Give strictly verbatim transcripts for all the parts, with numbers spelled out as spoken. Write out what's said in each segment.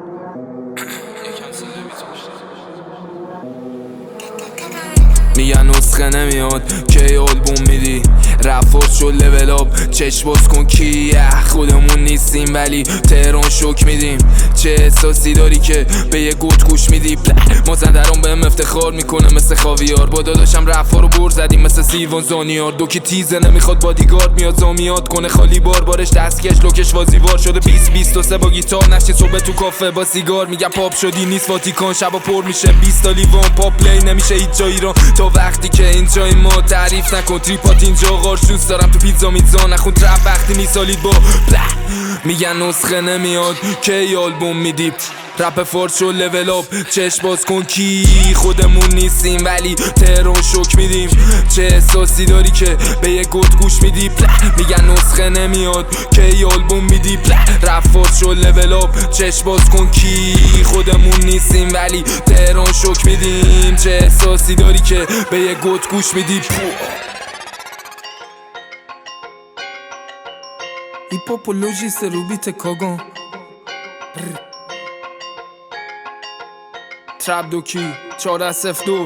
میگن نسخه نمیاد کی آلبوم میدی رفت شو لول آپ چشم باز کن کی خودمون نیستیم ولی تهران شوک میدیم چه احساسی داری که به یه گوت گوش میدی مازندران بهم افتخار میکنه مثل خاویار با داداشم رفا رو بر زدیم مثل سیروان زانیار دوکی تیزه نمیخواد بادیگارد میاد زامیاد کنه خالی بار بارش دستکش لوکش وازیوار شده بیست بیست و سه با گیتار نشتی صبح تو کافه با سیگار میگم پاپ شدی نیست واتیکان شبا پر میشه بیست تا لیوان پاپ پلی نمیشه هیچ جا ایران تا وقتی که اینجای ما تعریف نکن تریپات اینجا قارشوز دارم تو پیتزا میزا نخون ترپ وقتی میسالید با میگن نسخه نمیاد کی آلبوم میدی رپ فارس و لول آپ چشم باز کن کی خودمون نیستیم ولی تهران شوک میدیم چه احساسی داری که به یه گوت گوش میدی میگن نسخه نمیاد کی آلبوم میدی رپ فارس و لول آپ چشم باز کن کی خودمون نیستیم ولی تهران شوک میدیم چه احساسی داری که به یه گوت گوش میدی هیپوپولوژیست رو بیت کاگان ترپ دوکی چهار صفر دو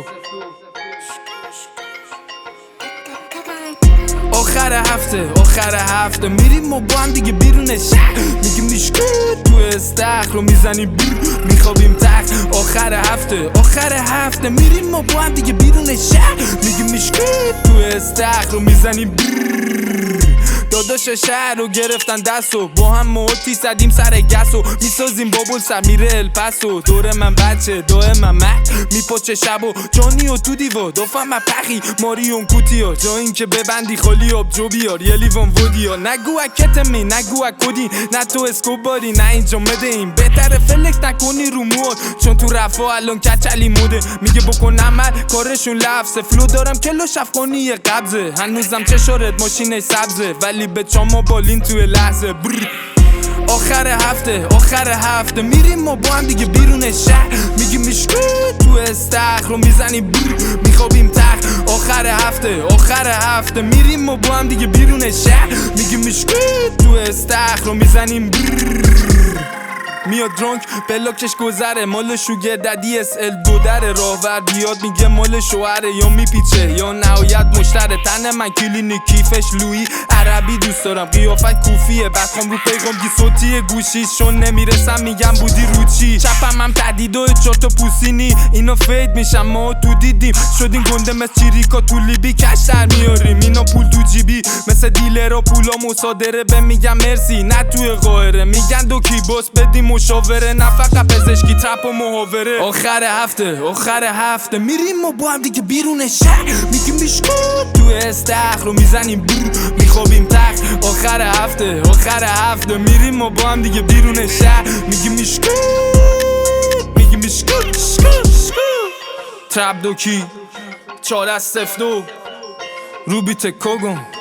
آخر هفته آخر هفته میریم ما با هم دیگه بیرون شهر میگیم میشکت تو استخر رو میزنیم بیر میخوابیم تخت آخر هفته آخر هفته میریم ما با هم دیگه بیرون شهر میگیم میشکت تو استخر رو میزنیم بیر داداش شهر رو گرفتن دستو با هم موتی زدیم سر گسو میسازیم بابل سمیره الپسو دور من بچه دای من مک میپاچه شبو جانی و تو دیوا دافم من پخی ماریون کوتیا جا این که ببندی خالی آب جو بیار یه لیوان ودیا نگو اکتمی نگو اکودی نه تو اسکوباری نه اینجا مده این بهتره فلکت نکنی رو مواد چون تو رفا الان کچلی موده میگه بکن عمل کارشون لفظه فلو دارم کلوش افغانی یه قبضه هنوزم چشارت ماشینش سبزه ولی به چاما بالین توی لحظه برر. آخر هفته آخر هفته میریم ما با هم دیگه بیرون شهر میگیم میشکت تو استخر رو میزنیم برر میخوابیم تخت آخر هفته آخر هفته میریم ما با هم دیگه بیرون شهر میگیم میشکت تو استخر رو میزنیم برر میاد درانک بلاکش گذره مال شوگر ددی اس ال دو در راهور بیاد میگه مال شوهره یا میپیچه یا نهایت مشتره تن من کلینیک کیفش لویی عربی دوست دارم قیافت کوفیه بخوام رو پیغام گی صوتی گوشیش چون نمیرسم میگم بودی رو چی چپم هم تدید و چهار تا پوسینی اینا فید میشم ما تو دیدیم شدین گنده مثل چیریکا تو لیبی کش در میاریم اینا پول تو جیبی مثل دیلرها پولا مصادره به میگم مرسی نه توی قاهره میگن دو کی باس بدیم مشاوره نه فقط پزشکی ترپ و محاوره آخر هفته آخر هفته میریم ما با هم دیگه بیرون شهر میگیم میشکت تو استخر رو میزنیم بور میخوابیم تخت آخر هفته آخر هفته میریم ما با هم دیگه بیرون شهر میگیم میشکت میگیم میشکت ترپ دوکی چهار صفر دو رو بیت کاگان